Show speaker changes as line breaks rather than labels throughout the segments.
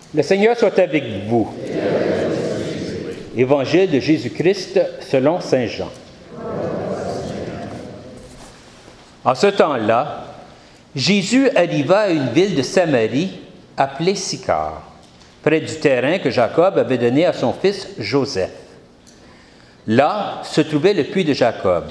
Le Seigneur soit avec vous. Évangile de Jésus-Christ selon saint Jean. En ce temps-là, Jésus arriva à une ville de Samarie appelée Sychar, près du terrain que Jacob avait donné à son fils Joseph. Là se trouvait le puits de Jacob.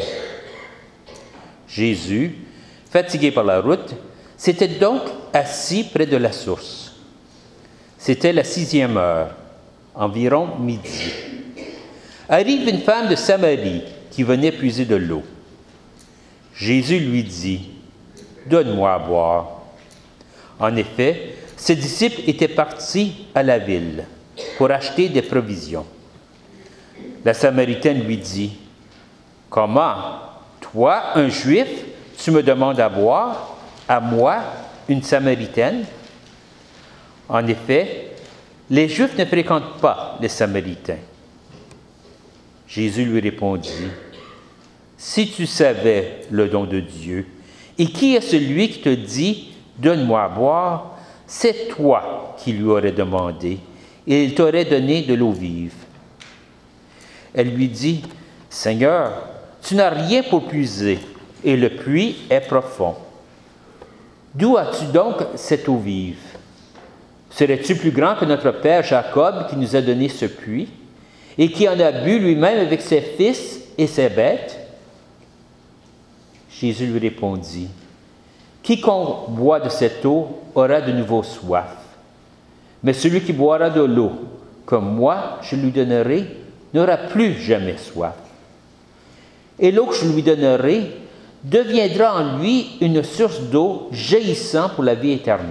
Jésus, fatigué par la route, s'était donc assis près de la source. C'était la 6e heure, environ midi. Arrive une femme de Samarie qui venait puiser de l'eau. Jésus lui dit, « Donne-moi à boire. » En effet, ses disciples étaient partis à la ville pour acheter des provisions. La Samaritaine lui dit, « Comment, toi, un Juif, tu me demandes à boire, à moi, une Samaritaine? » En effet, les Juifs ne fréquentent pas les Samaritains. Jésus lui répondit, « Si tu savais le don de Dieu, et qui est celui qui te dit, « Donne-moi à boire », c'est toi qui lui aurais demandé, et il t'aurait donné de l'eau vive. Elle lui dit, « Seigneur, tu n'as rien pour puiser, et le puits est profond. D'où as-tu donc cette eau vive? Serais-tu plus grand que notre père Jacob qui nous a donné ce puits, et qui en a bu lui-même avec ses fils et ses bêtes? » Jésus lui répondit, « Quiconque boit de cette eau aura de nouveau soif. Mais celui qui boira de l'eau, comme moi je lui donnerai, n'aura plus jamais soif. Et l'eau que je lui donnerai deviendra en lui une source d'eau jaillissant pour la vie éternelle. »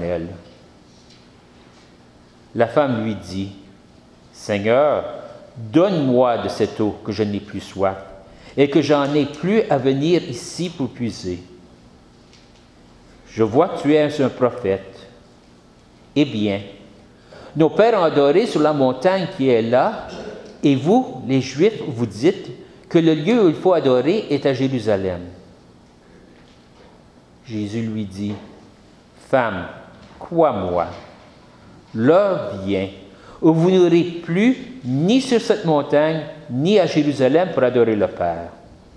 La femme lui dit, « Seigneur, donne-moi de cette eau que je n'ai plus soif, et que j'en ai plus à venir ici pour puiser. Je vois que tu es un prophète. Eh bien, nos pères ont adoré sur la montagne qui est là, et vous, les Juifs, vous dites que le lieu où il faut adorer est à Jérusalem. » Jésus lui dit, « Femme, crois-moi, l'heure vient où vous n'aurez plus ni sur cette montagne, ni à Jérusalem pour adorer le Père.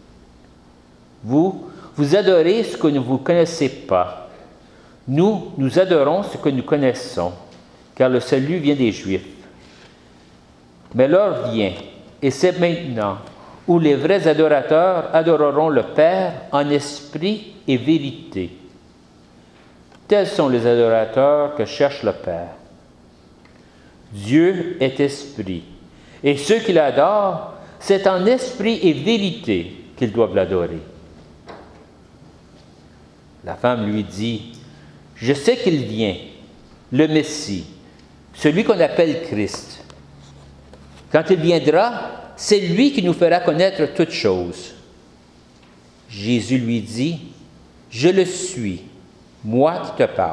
Vous adorez ce que vous ne connaissez pas. Nous adorons ce que nous connaissons, car le salut vient des Juifs. Mais l'heure vient, et c'est maintenant, où les vrais adorateurs adoreront le Père en esprit et vérité. Tels sont les adorateurs que cherche le Père. Dieu est esprit, et ceux qui l'adorent, c'est en esprit et vérité qu'ils doivent l'adorer. » La femme lui dit, « Je sais qu'il vient, le Messie, celui qu'on appelle Christ. Quand il viendra, c'est lui qui nous fera connaître toutes choses. » Jésus lui dit, « Je le suis, moi qui te parle. »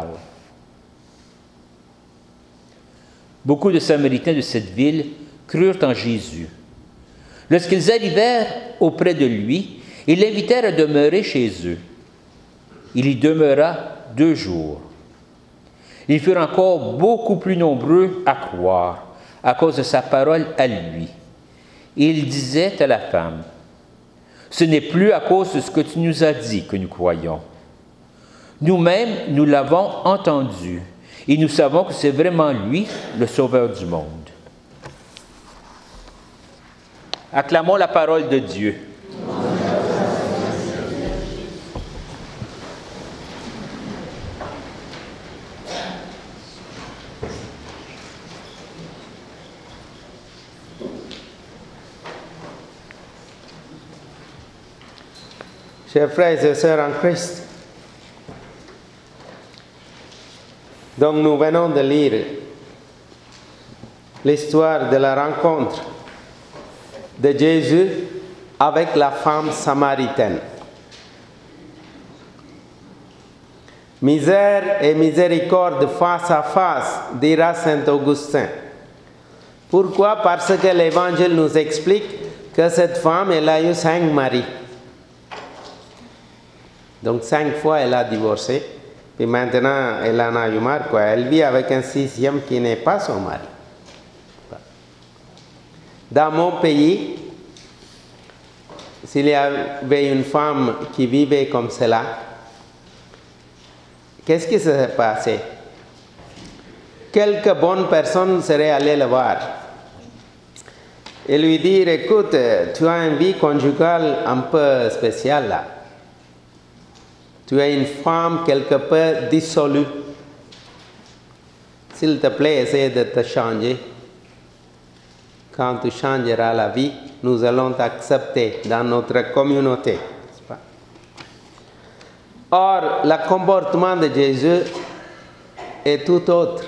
Beaucoup de Samaritains de cette ville crurent en Jésus. Lorsqu'ils arrivèrent auprès de lui, ils l'invitèrent à demeurer chez eux. Il y demeura 2 jours. Ils furent encore beaucoup plus nombreux à croire à cause de sa parole à lui. Et il disait à la femme, « Ce n'est plus à cause de ce que tu nous as dit que nous croyons. Nous-mêmes, nous l'avons entendu. Et nous savons que c'est vraiment lui, le Sauveur du monde. » Acclamons la parole de Dieu.
Chers frères et sœurs en Christ, donc nous venons de lire l'histoire de la rencontre de Jésus avec la femme samaritaine. Misère et miséricorde face à face, dira saint Augustin. Pourquoi? Parce que l'Évangile nous explique que cette femme, elle a eu 5 maris. Donc 5 fois elle a divorcé. Puis maintenant, elle en a eu marre, quoi. Elle vit avec un sixième qui n'est pas son mari. Dans mon pays, s'il y avait une femme qui vivait comme cela, qu'est-ce qui serait passé? Quelques bonnes personnes seraient allées le voir et lui dire, écoute, tu as une vie conjugale un peu spéciale là. Tu es une femme quelque peu dissolue. S'il te plaît, essaie de te changer. Quand tu changeras la vie, nous allons t'accepter dans notre communauté. Or, le comportement de Jésus est tout autre.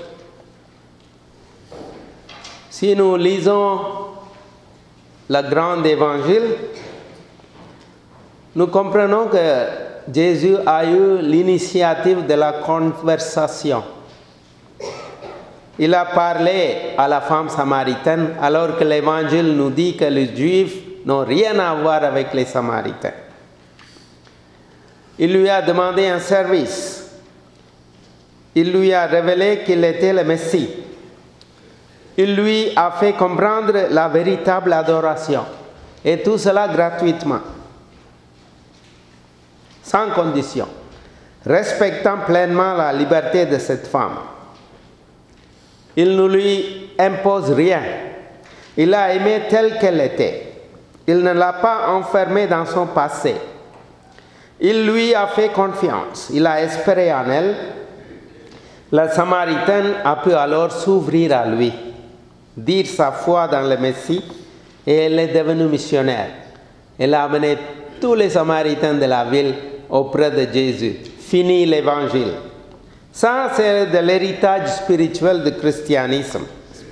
Si nous lisons le grand évangile, nous comprenons que Jésus a eu l'initiative de la conversation. Il a parlé à la femme samaritaine alors que l'évangile nous dit que les Juifs n'ont rien à voir avec les Samaritains. Il lui a demandé un service. Il lui a révélé qu'il était le Messie. Il lui a fait comprendre la véritable adoration. Et tout cela gratuitement, sans condition, respectant pleinement la liberté de cette femme. Il ne lui impose rien. Il l'a aimée telle qu'elle était. Il ne l'a pas enfermée dans son passé. Il lui a fait confiance. Il a espéré en elle. La Samaritaine a pu alors s'ouvrir à lui, dire sa foi dans le Messie, et elle est devenue missionnaire. Elle a amené tous les Samaritains de la ville auprès de Jésus. Fini l'évangile. Ça, c'est de l'héritage spirituel du christianisme.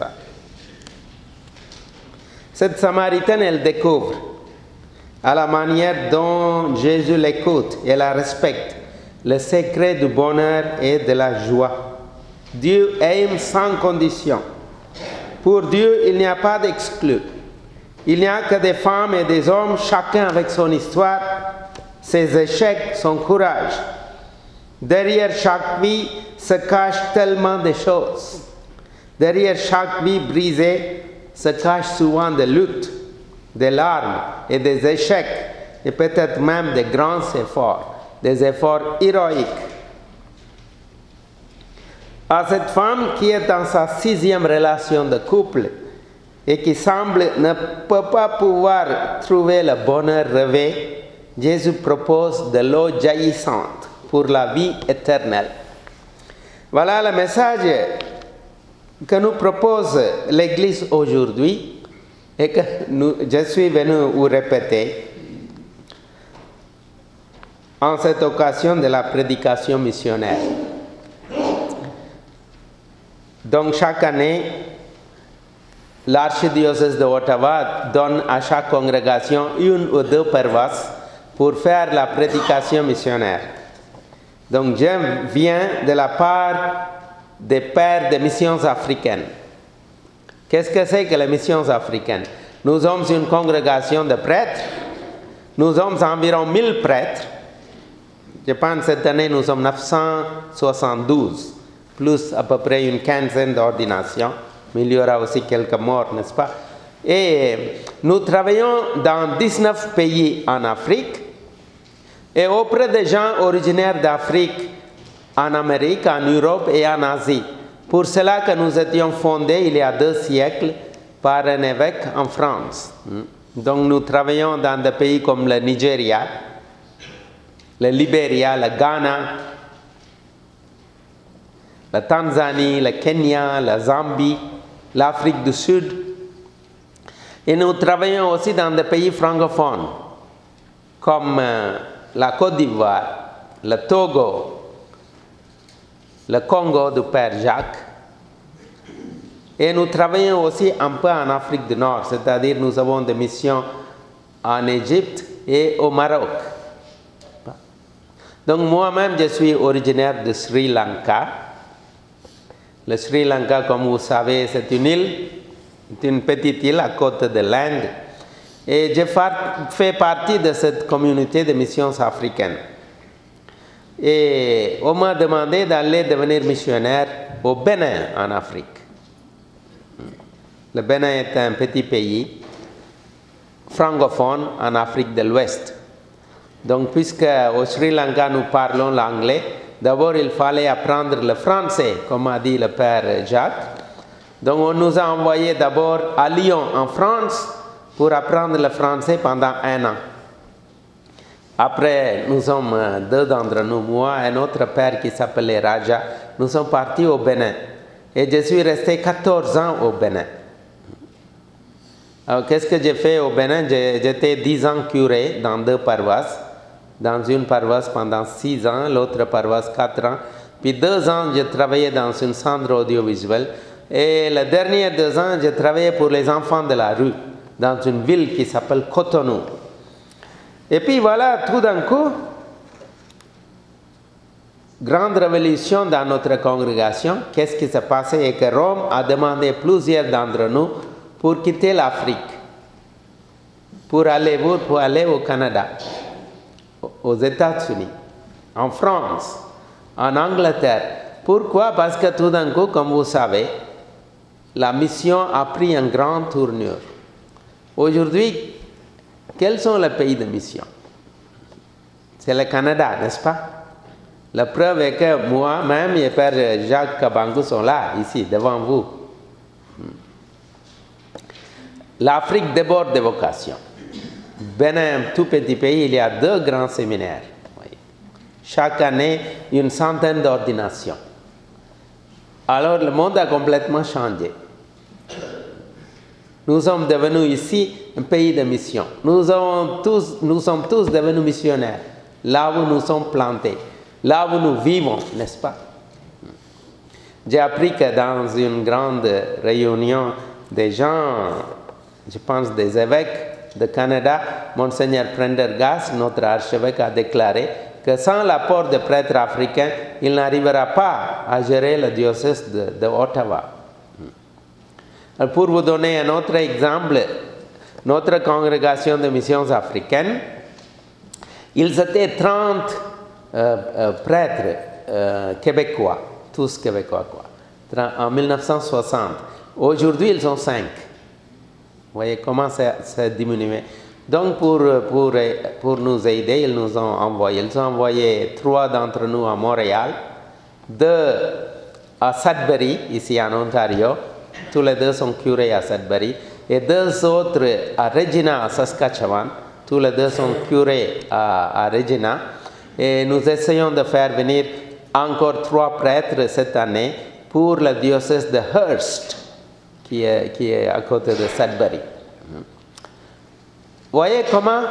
Cette Samaritaine, elle découvre, à la manière dont Jésus l'écoute et la respecte, le secret du bonheur et de la joie. Dieu aime sans condition. Pour Dieu, il n'y a pas d'exclus. Il n'y a que des femmes et des hommes, chacun avec son histoire, ses échecs, son courage. Derrière chaque vie se cachent tellement de choses. Derrière chaque vie brisée se cachent souvent des luttes, des larmes et des échecs, et peut-être même des grands efforts, des efforts héroïques. À cette femme qui est dans sa 6e relation de couple et qui semble ne peut pas pouvoir trouver le bonheur rêvé, Jésus propose de l'eau jaillissante pour la vie éternelle. Voilà le message que nous propose l'Église aujourd'hui et que je suis venu vous répéter en cette occasion de la prédication missionnaire. Donc chaque année, l'archidiocèse de Ottawa donne à chaque congrégation 1 ou 2 paroisses pour faire la prédication missionnaire. Donc je viens de la part des pères des missions africaines. Qu'est-ce que c'est que les missions africaines? Nous sommes une congrégation de prêtres. Nous sommes environ 1000 prêtres. Je pense que cette année nous sommes 972, plus à peu près une quinzaine d'ordinations. Mais il y aura aussi quelques morts, n'est-ce pas? Et nous travaillons dans 19 pays en Afrique et auprès des gens originaires d'Afrique, en Amérique, en Europe et en Asie. Pour cela que nous étions fondés il y a 2 siècles par un évêque en France. Donc nous travaillons dans des pays comme le Nigeria, le Libéria, le Ghana, la Tanzanie, le Kenya, la Zambie, l'Afrique du Sud. Et nous travaillons aussi dans des pays francophones, comme la Côte d'Ivoire, le Togo, le Congo du Père Jacques. Et nous travaillons aussi un peu en Afrique du Nord, c'est-à-dire nous avons des missions en Égypte et au Maroc. Donc moi-même, je suis originaire de Sri Lanka. Le Sri Lanka, comme vous savez, c'est une île, c'est une petite île à côté de l'Inde. Et je fais partie de cette communauté de missions africaines. Et on m'a demandé d'aller devenir missionnaire au Bénin, en Afrique. Le Bénin est un petit pays francophone en Afrique de l'Ouest. Donc, puisque au Sri Lanka nous parlons l'anglais, d'abord il fallait apprendre le français, comme a dit le père Jacques. Donc, on nous a envoyés d'abord à Lyon, en France, pour apprendre le français pendant 1 an. Après, nous sommes 2 d'entre nous, moi et un autre père qui s'appelait Raja, nous sommes partis au Bénin. Et je suis resté 14 ans au Bénin. Alors, qu'est-ce que j'ai fait au Bénin? J'étais 10 ans curé dans 2 paroisses. Dans une paroisse pendant 6 ans, l'autre paroisse 4 ans. Puis 2 ans, j'ai travaillé dans un centre audiovisuel. Et les derniers 2 ans, j'ai travaillé pour les enfants de la rue, dans une ville qui s'appelle Cotonou. Et puis voilà, tout d'un coup, grande révolution dans notre congrégation. Qu'est-ce qui s'est passé? Et que Rome a demandé plusieurs d'entre nous pour quitter l'Afrique, pour aller au Canada, aux États-Unis, en France, en Angleterre. Pourquoi? Parce que tout d'un coup, comme vous savez, la mission a pris une grande tournure. Aujourd'hui, quels sont les pays de mission? C'est le Canada, n'est-ce pas? La preuve est que moi-même et Père Jacques Kabangou sont là, ici, devant vous. L'Afrique déborde de vocations. Bénin, tout petit pays, il y a 2 grands séminaires. Oui. Chaque année, une centaine d'ordinations. Alors, le monde a complètement changé. Nous sommes devenus ici un pays de mission. Nous sommes tous devenus missionnaires, là où nous sommes plantés, là où nous vivons, n'est-ce pas? J'ai appris que dans une grande réunion des gens, je pense des évêques de Canada, Monseigneur Prendergast, notre archevêque, a déclaré que sans l'apport des prêtres africains, il n'arrivera pas à gérer le diocèse de Ottawa. Alors, pour vous donner un autre exemple, notre congrégation de missions africaines, ils étaient 30 prêtres québécois, tous québécois, en 1960. Aujourd'hui, ils sont 5. Vous voyez comment ça a diminué. Donc, pour nous aider, ils nous ont envoyé. Ils ont envoyé 3 d'entre nous à Montréal, 2 à Sudbury, ici en Ontario. Tous les 2 sont curés à Sudbury. Et 2 autres à Regina, à Saskatchewan. Tous les 2 sont curés à Regina. Et nous essayons de faire venir encore 3 prêtres cette année pour le diocèse de Hearst, qui est à côté de Sudbury. Vous voyez comment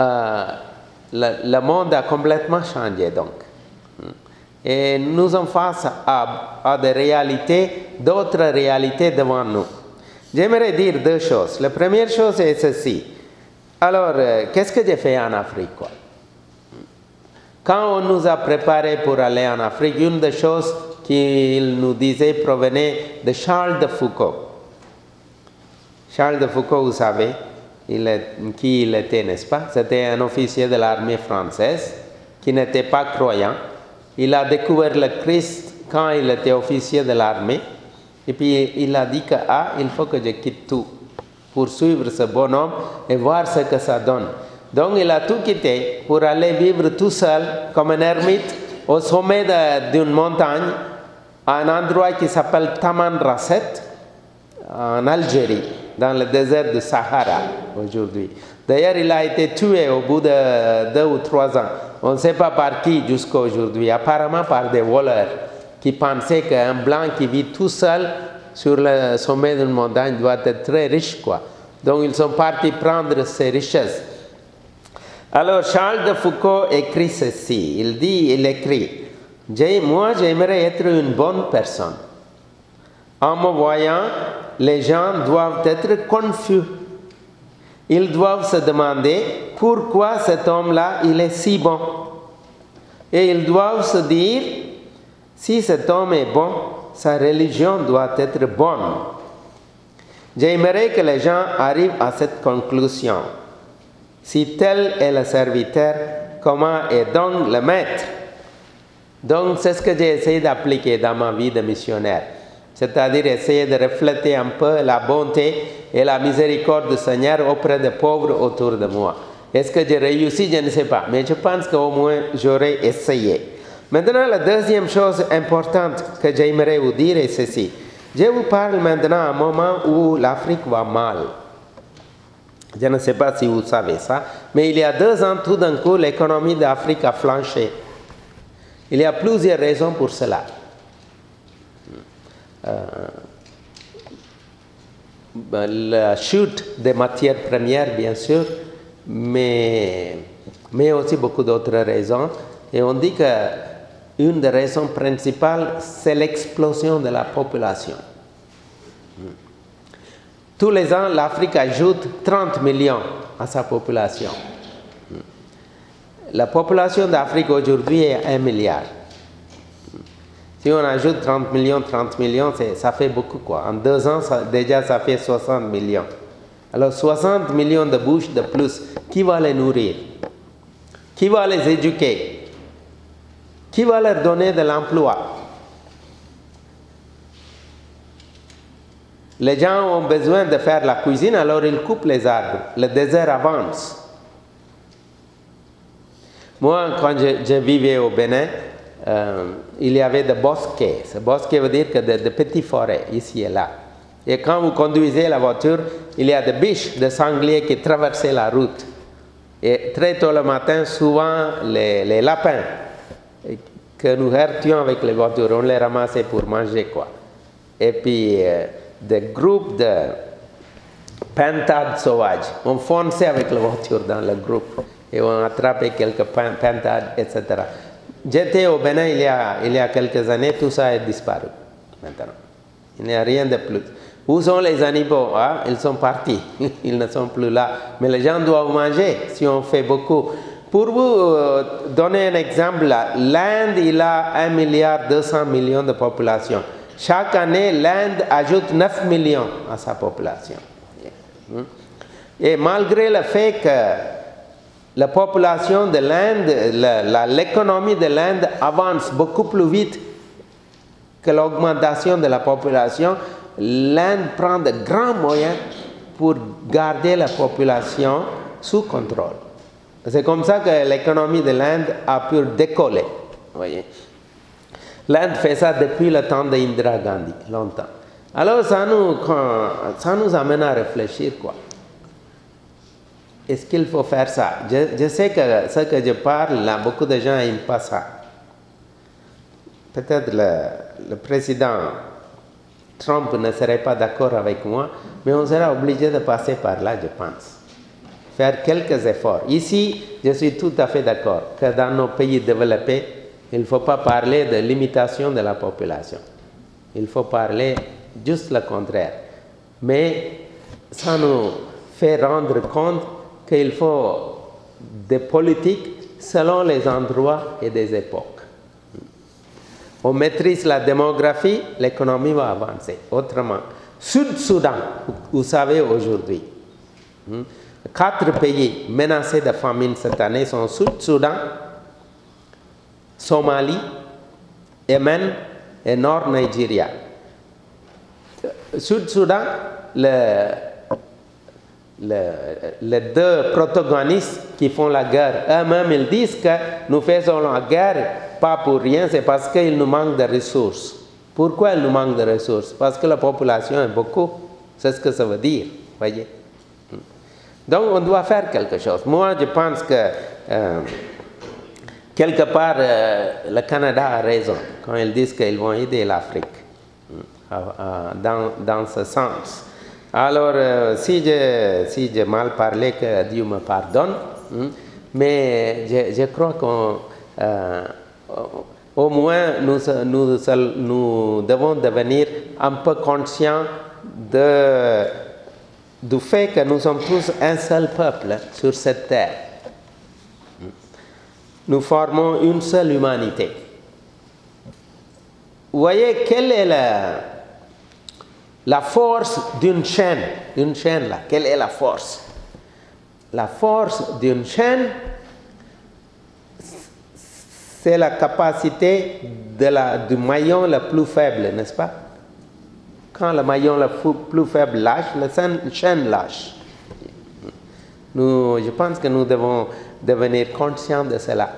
le monde a complètement changé donc. Et nous sommes face à des réalités, d'autres réalités devant nous. J'aimerais dire 2 choses. La première chose est ceci. Alors, qu'est-ce que j'ai fait en Afrique, quoi? Quand on nous a préparés pour aller en Afrique, une des choses qu'il nous disait provenait de Charles de Foucault. Charles de Foucault, vous savez, qui il était, n'est-ce pas? C'était un officier de l'armée française qui n'était pas croyant. Il a découvert le Christ quand il était officier de l'armée. Et puis il a dit que il faut que je quitte tout pour suivre ce bonhomme et voir ce que ça donne. Donc il a tout quitté pour aller vivre tout seul comme un ermite au sommet d'une montagne à un endroit qui s'appelle Taman Rasset en Algérie, dans le désert du Sahara aujourd'hui. D'ailleurs, il a été tué au bout de 2 ou 3 ans. On ne sait pas par qui jusqu'à aujourd'hui, apparemment par des voleurs qui pensaient qu'un blanc qui vit tout seul sur le sommet d'une montagne doit être très riche, quoi. Donc ils sont partis prendre ses richesses. Alors Charles de Foucault écrit ceci, il écrit, moi j'aimerais être une bonne personne. En me voyant, les gens doivent être confus. Ils doivent se demander pourquoi cet homme-là, il est si bon. Et ils doivent se dire, si cet homme est bon, sa religion doit être bonne. J'aimerais que les gens arrivent à cette conclusion. Si tel est le serviteur, comment est donc le maître? Donc, c'est ce que j'ai essayé d'appliquer dans ma vie de missionnaire. C'est-à-dire essayer de refléter un peu la bonté et la miséricorde du Seigneur auprès des pauvres autour de moi. Est-ce que j'ai réussi? Je ne sais pas. Mais je pense qu'au moins, j'aurais essayé. Maintenant, la deuxième chose importante que j'aimerais vous dire est ceci. Je vous parle maintenant à un moment où l'Afrique va mal. Je ne sais pas si vous savez ça, mais il y a 2 ans, tout d'un coup, l'économie d'Afrique a flanché. Il y a plusieurs raisons pour cela. La chute des matières premières, bien sûr, mais aussi beaucoup d'autres raisons. Et on dit qu'une des raisons principales, c'est l'explosion de la population. Tous les ans, l'Afrique ajoute 30 millions à sa population. La population d'Afrique aujourd'hui est 1 milliard. Si on ajoute 30 millions, ça fait beaucoup quoi. En 2 ans, déjà ça fait 60 millions. Alors 60 millions de bouches de plus, qui va les nourrir? Qui va les éduquer? Qui va leur donner de l'emploi? Les gens ont besoin de faire la cuisine, alors ils coupent les arbres. Le désert avance. Moi, quand je vivais au Bénin, il y avait des bosquets. Ce bosquet veut dire que de petites forêts, ici et là. Et quand vous conduisez la voiture, il y a des biches de sangliers qui traversaient la route. Et très tôt le matin, souvent, les lapins que nous heurtions avec les voitures, on les ramassait pour manger, quoi. Et puis, des groupes de pintades sauvages. On fonçait avec la voiture dans le groupe et on attrapait quelques pintades, etc. J'étais au Bénin il y a quelques années, tout ça a disparu maintenant. Il n'y a rien de plus. Où sont les animaux? Ils sont partis, ils ne sont plus là. Mais les gens doivent manger si on fait beaucoup. Pour vous donner un exemple, l'Inde, il a 1,2 milliard de population. Chaque année, l'Inde ajoute 9 millions à sa population. Et malgré le fait que la population de l'Inde, l'économie de l'Inde avance beaucoup plus vite que l'augmentation de la population, l'Inde prend de grands moyens pour garder la population sous contrôle. C'est comme ça que l'économie de l'Inde a pu décoller. Voyez. L'Inde fait ça depuis le temps d'Indira Gandhi, longtemps. Alors ça nous amène à réfléchir, quoi. Est-ce qu'il faut faire ça? Je sais que ce que je parle, là, beaucoup de gens n'aiment pas ça. Peut-être le président Trump ne serait pas d'accord avec moi, mais on sera obligé de passer par là, je pense. Faire quelques efforts. Ici, je suis tout à fait d'accord que dans nos pays développés, il ne faut pas parler de limitation de la population. Il faut parler juste le contraire. Mais ça nous fait rendre compte qu'il faut des politiques selon les endroits et des époques. On maîtrise la démographie, l'économie va avancer. Autrement, Sud-Soudan, vous savez aujourd'hui, 4 pays menacés de famine cette année sont Sud-Soudan, Somalie, Yémen et Nord-Nigeria. Sud-Soudan, les 2 protagonistes qui font la guerre, eux-mêmes, ils disent que nous faisons la guerre pas pour rien, c'est parce qu'il nous manque de ressources. Pourquoi il nous manque de ressources? Parce que la population est beaucoup. C'est ce que ça veut dire, voyez. Donc, on doit faire quelque chose. Moi, je pense que quelque part, le Canada a raison quand ils disent qu'ils vont aider l'Afrique dans ce sens. Alors, si j'ai mal parlé, que Dieu me pardonne, mais je crois qu'au moins nous devons devenir un peu conscients du fait que nous sommes tous un seul peuple sur cette terre. Nous formons une seule humanité. Vous voyez, quelle est la force d'une chaîne? Une chaîne là, quelle est la force? La force d'une chaîne, c'est la capacité du maillon le plus faible, n'est-ce pas? Quand le maillon le plus faible lâche, la chaîne lâche. Je pense que nous devons devenir conscients de cela.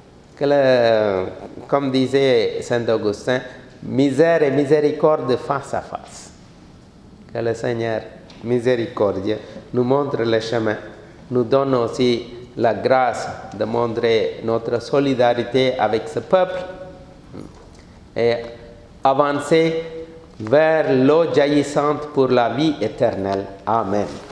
Comme disait Saint Augustin, misère et miséricorde face à face. Que le Seigneur miséricordieux nous montre le chemin, nous donne aussi la grâce de montrer notre solidarité avec ce peuple et avancer vers l'eau jaillissante pour la vie éternelle. Amen.